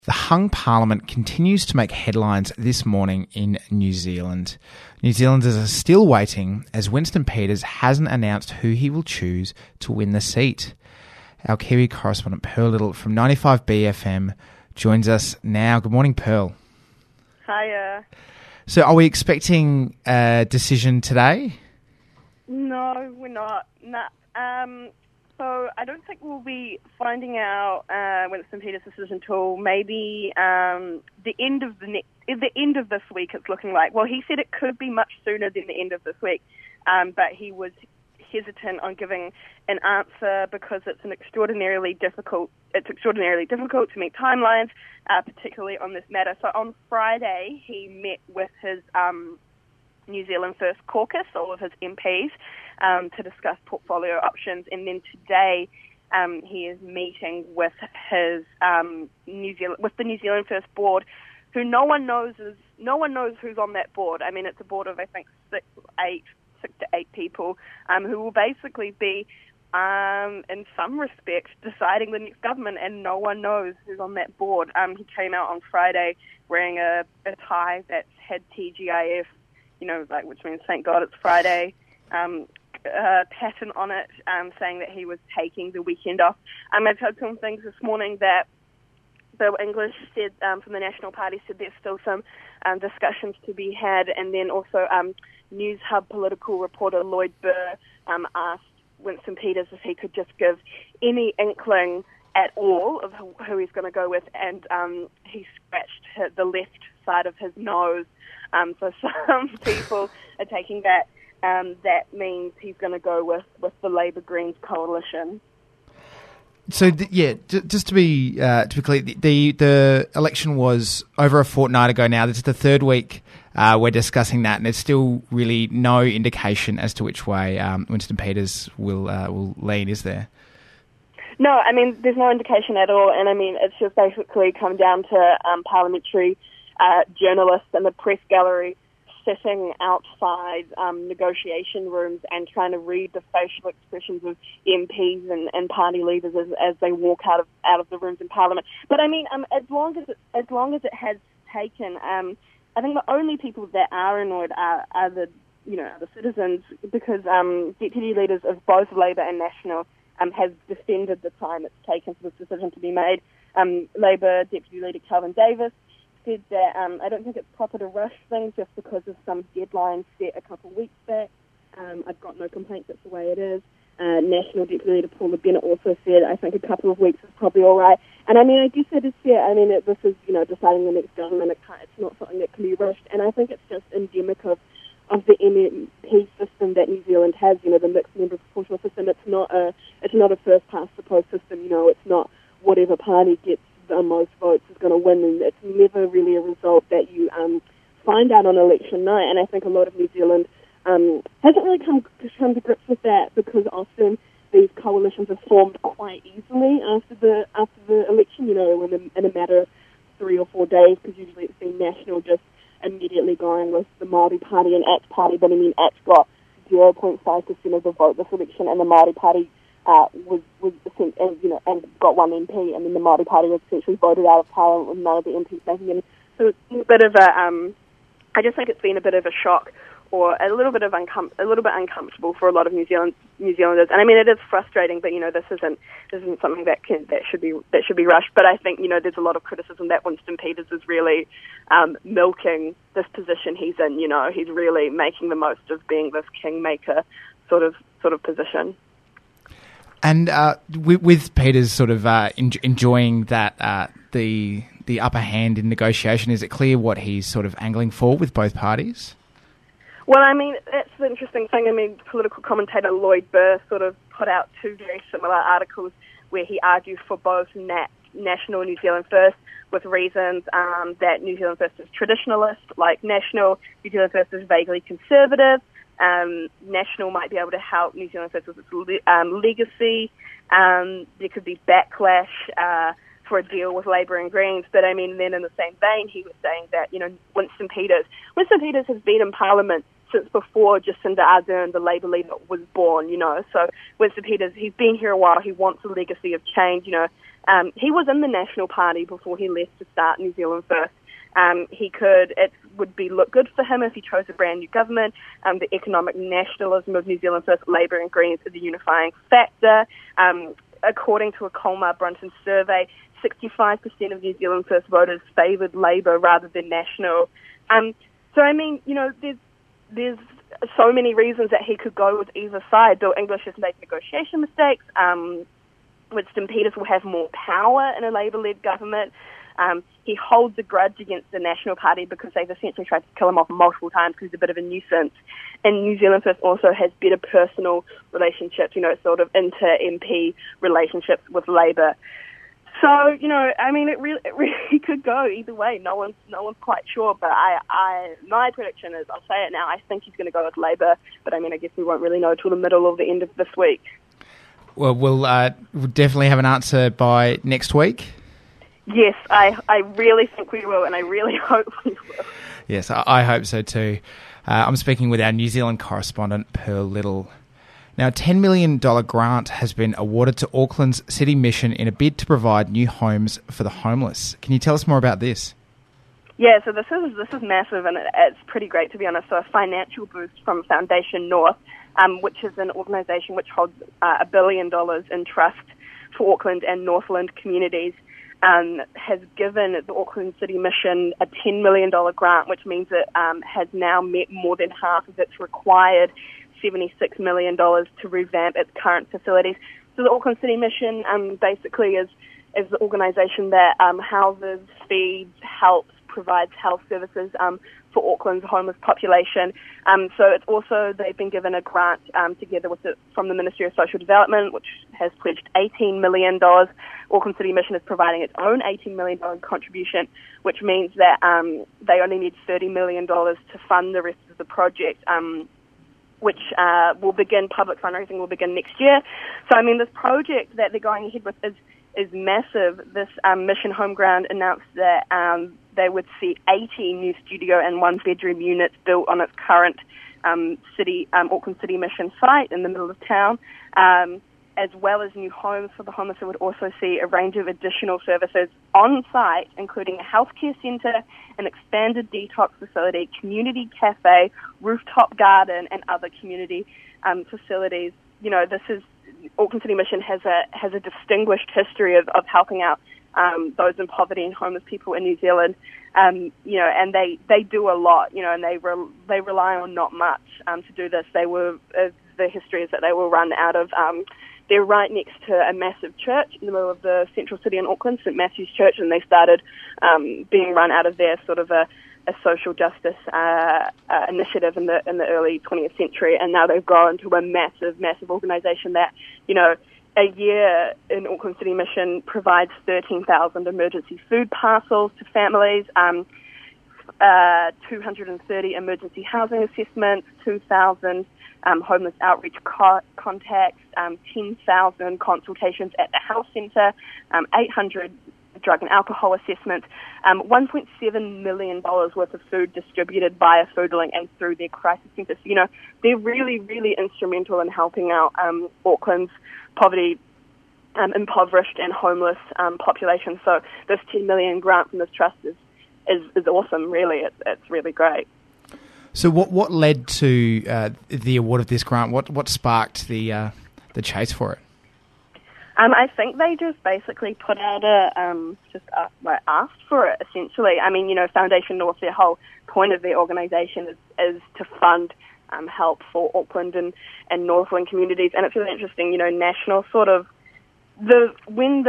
The hung parliament continues to make headlines this morning in New Zealand. New Zealanders are still waiting as Winston Peters hasn't announced who he will choose to win the seat. Our Kiwi correspondent Pearl Little from 95BFM joins us now. Good morning, Pearl. Hiya. So are we expecting a decision today? No, we're not. Nah. So I don't think we'll be finding out Winston Peters' decision till maybe the end of this week. It's looking like. Well, he said it could be much sooner than the end of this week, but he was hesitant on giving an answer because it's extraordinarily difficult to meet timelines, particularly on this matter. So on Friday, he met with his New Zealand First caucus, all of his MPs, to discuss portfolio options, and then today he is meeting with his the New Zealand First board, who no one knows who's on that board. I mean, it's a board of I think six to eight people who will basically be in some respect deciding the next government, and no one knows who's on that board. He came out on Friday wearing a tie that had TGIF, which means thank God it's Friday, pattern on it, saying that he was taking the weekend off. I've heard some things this morning that Bill English said from the National Party said there's still some discussions to be had, and then also News Hub political reporter Lloyd Burr asked Winston Peters if he could just give any inkling at all of who he's going to go with, and he scratched the left side of his nose. So some people are taking that that means he's going to go with the Labour Greens coalition. So just to be clear, the election was over a fortnight ago now. This is the third week we're discussing that, and there's still really no indication as to which way Winston Peters will lean, is there? No, I mean, there's no indication at all, and I mean, it's just basically come down to parliamentary journalists in the press gallery sitting outside negotiation rooms and trying to read the facial expressions of MPs and party leaders as they walk out of the rooms in Parliament. But I mean, as long as it has taken, I think the only people that are annoyed are the citizens, because deputy leaders of both Labour and National have defended the time it's taken for this decision to be made. Labour Deputy Leader Kelvin Davis said that I don't think it's proper to rush things just because of some deadline set a couple of weeks back. I've got no complaints, that's the way it is. National Deputy Leader Paula Bennett also said, I think a couple of weeks is probably all right. And I mean, I guess it is fair. I mean, this is, deciding the next government. It's not something that can be rushed. And I think it's just endemic of the MMP system that New Zealand has, the mixed member proportional system. It's not a first past the post system. It's not whatever party gets the most votes is going to win, and it's never really a result that you find out on election night. And I think a lot of New Zealand hasn't really come to grips with that, because often these coalitions are formed quite easily after the election, in a matter of 3 or 4 days, because usually it's been National just immediately going with the Māori Party and ACT Party, but I mean ACT got 0.5% of the vote this election, and the Māori Party and got one MP, and then the Māori Party was essentially voted out of Parliament with none of the MPs making it. So it's been a bit of I just think it's been a bit of a shock, or a little bit uncomfortable for a lot of New Zealanders. And I mean, it is frustrating, but this isn't something that should be rushed. But I think there's a lot of criticism that Winston Peters is really milking this position he's in. He's really making the most of being this kingmaker sort of position. And with Peters sort of enjoying that the upper hand in negotiation, is it clear what he's sort of angling for with both parties? Well, I mean, that's the interesting thing. I mean, political commentator Lloyd Burr sort of put out two very similar articles where he argued for both National New Zealand First, with reasons that New Zealand First is traditionalist, like National, New Zealand First is vaguely conservative. National might be able to help New Zealand First with its legacy. There could be backlash for a deal with Labour and Greens. But I mean, then in the same vein, he was saying that, Winston Peters has been in Parliament since before Jacinda Ardern, the Labour leader, was born, So Winston Peters, he's been here a while. He wants a legacy of change, He was in the National Party before he left to start New Zealand First. It would look good for him if he chose a brand new government. The economic nationalism of New Zealand First, Labour and Greens is a unifying factor. According to a Colmar Brunton survey, 65% of New Zealand First voters favoured Labour rather than National. So, I mean, you know, there's so many reasons that he could go with either side. Bill English has made negotiation mistakes. Winston Peters will have more power in a Labour-led government. He holds a grudge against the National Party because they've essentially tried to kill him off multiple times because he's a bit of a nuisance. And New Zealand First also has better personal relationships, you know, sort of inter-MP relationships with Labour. So, you know, I mean, it really could go either way. No one's quite sure, but my prediction is, I'll say it now, I think he's going to go with Labour, but I mean, I guess we won't really know till the middle of the end of this week. Well, we'll definitely have an answer by next week. Yes, I really think we will, and I really hope we will. Yes, I hope so too. I'm speaking with our New Zealand correspondent, Pearl Little. Now, a $10 million grant has been awarded to Auckland's City Mission in a bid to provide new homes for the homeless. Can you tell us more about this? Yeah, so this is massive, and it's pretty great, to be honest. So a financial boost from Foundation North, which is an organisation which holds $1 billion in trust for Auckland and Northland communities, has given the Auckland City Mission a $10 million grant, which means it has now met more than half of its required $76 million to revamp its current facilities. So the Auckland City Mission basically is the organisation that houses, feeds, helps, provides health services for Auckland's homeless population. So it's also, they've been given a grant together from the Ministry of Social Development, which has pledged $18 million. Auckland City Mission is providing its own $18 million contribution, which means that they only need $30 million to fund the rest of the project, which public fundraising will begin next year. So, I mean, this project that they're going ahead with is massive. This Mission Homeground announced that they would see 80 new studio and one-bedroom units built on its current Auckland City Mission site in the middle of town, as well as new homes for the homeless. It would also see a range of additional services on site, including a healthcare centre, an expanded detox facility, community cafe, rooftop garden, and other community facilities. You know, Auckland City Mission has a distinguished history of helping out those in poverty and homeless people in New Zealand. You know, and they do a lot. You know, and they rely on not much to do this. The history is that they were run out of. They're right next to a massive church in the middle of the central city in Auckland, St Matthew's Church, and they started being run out of there, sort of a social justice initiative in the early 20th century, and now they've grown to a massive organisation that, you know, a year in Auckland City Mission provides 13,000 emergency food parcels to families, 230 emergency housing assessments, 2,000 homeless outreach contacts, 10,000 consultations at the health centre, 800 drug and alcohol assessments, $1.7 million worth of food distributed via Foodlink and through their crisis centres. You know, they're really, really instrumental in helping out Auckland's poverty, impoverished and homeless population. So this $10 million grant from this trust is awesome, really. It's really great. So what led to the award of this grant? What sparked the chase for it? I think they just basically put out asked for it, essentially. I mean, you know, Foundation North, their whole point of their organisation is to fund help for Auckland and Northland communities, and it's really interesting. You know, national sort of when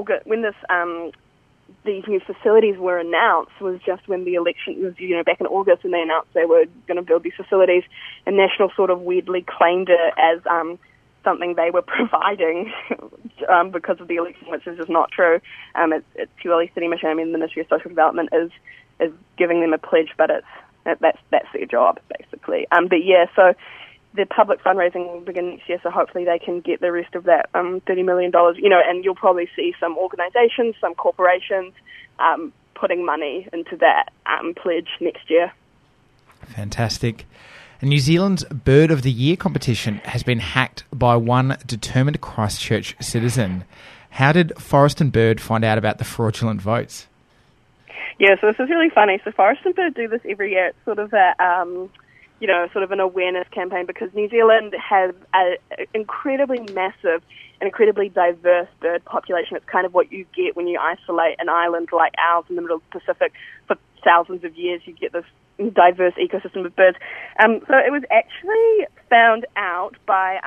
these new facilities were announced was just when the election was, you know, back in August, and they announced they were going to build these facilities, and National sort of weirdly claimed it as something they were providing because of the election, which is just not true. It's purely City Mission. I mean, the Ministry of Social Development is giving them a pledge, but that's their job, basically. But yeah, so the public fundraising will begin next year, so hopefully they can get the rest of that $30 million, you know, and you'll probably see some organisations, some corporations putting money into that pledge next year. Fantastic. New Zealand's Bird of the Year competition has been hacked by one determined Christchurch citizen. How did Forest and Bird find out about the fraudulent votes? Yeah, so this is really funny. So Forest and Bird do this every year. It's sort of a, sort of an awareness campaign because New Zealand has an incredibly massive and incredibly diverse bird population. It's kind of what you get when you isolate an island like ours in the middle of the Pacific for thousands of years. You get this diverse ecosystem of birds. So it was actually found out by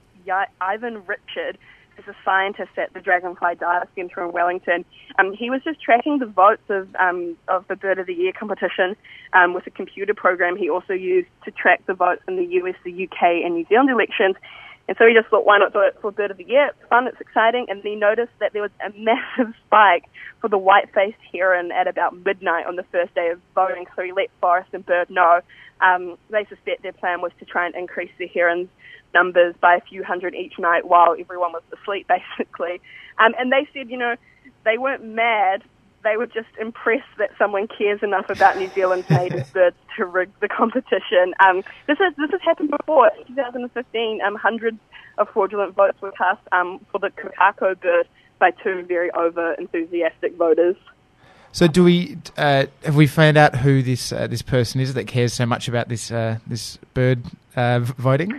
Ivan Richard, who's a scientist at the Dragonfly Data Centre in Wellington. He was just tracking the votes of the Bird of the Year competition with a computer program he also used to track the votes in the US, the UK and New Zealand elections. And so he just thought, why not do it for Bird of the Year? It's fun, it's exciting. And then he noticed that there was a massive spike for the white-faced heron at about midnight on the first day of voting. So he let Forest and Bird know. They suspect their plan was to try and increase the herons' numbers by a few hundred each night while everyone was asleep, basically. And they said, they weren't mad. They were just impressed that someone cares enough about New Zealand's native birds to rig the competition. This has happened before. In 2015, hundreds of fraudulent votes were cast for the kakako bird by two very over-enthusiastic voters. So, have we found out who this person is that cares so much about this bird voting?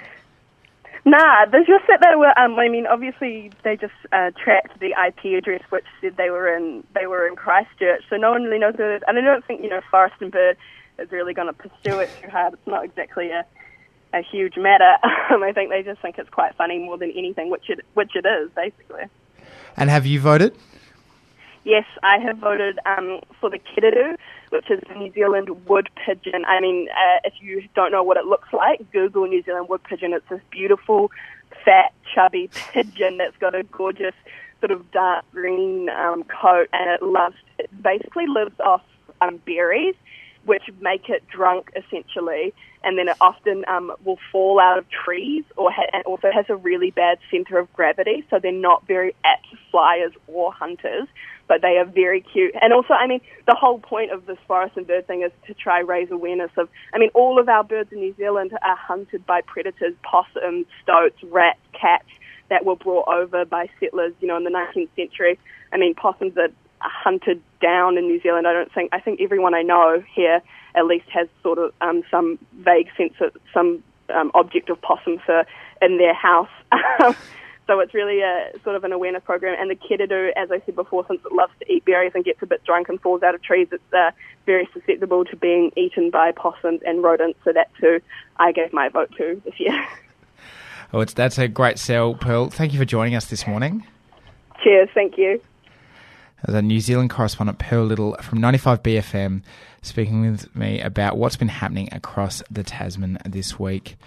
Nah, there's just that they were. Obviously they just tracked the IP address, which said they were in Christchurch. So no one really knows who it is, and I don't think Forest and Bird is really going to pursue it too hard. It's not exactly a huge matter. I think they just think it's quite funny more than anything, which it is basically. And have you voted? Yes, I have voted for the kiddidu, which is the New Zealand wood pigeon. If you don't know what it looks like, Google New Zealand wood pigeon. It's this beautiful, fat, chubby pigeon that's got a gorgeous sort of dark green coat, and it basically lives off berries, which make it drunk, essentially, and then it often will fall out of trees and also has a really bad centre of gravity, so they're not very apt flyers or hunters, but they are very cute. And also, the whole point of this Forest and Bird thing is to try raise awareness of, all of our birds in New Zealand are hunted by predators, possums, stoats, rats, cats, that were brought over by settlers, in the 19th century. Possums are hunted down in New Zealand. I think everyone I know here at least has sort of some vague sense of some object of possum fur in their house. So it's really a sort of an awareness program. And the kiddidu, as I said before, since it loves to eat berries and gets a bit drunk and falls out of trees, it's very susceptible to being eaten by possums and rodents. So that too, I gave my vote to this year. Oh, that's a great sell, Pearl. Thank you for joining us this morning. Cheers, thank you. As a New Zealand correspondent, Pearl Little from 95BFM, speaking with me about what's been happening across the Tasman this week.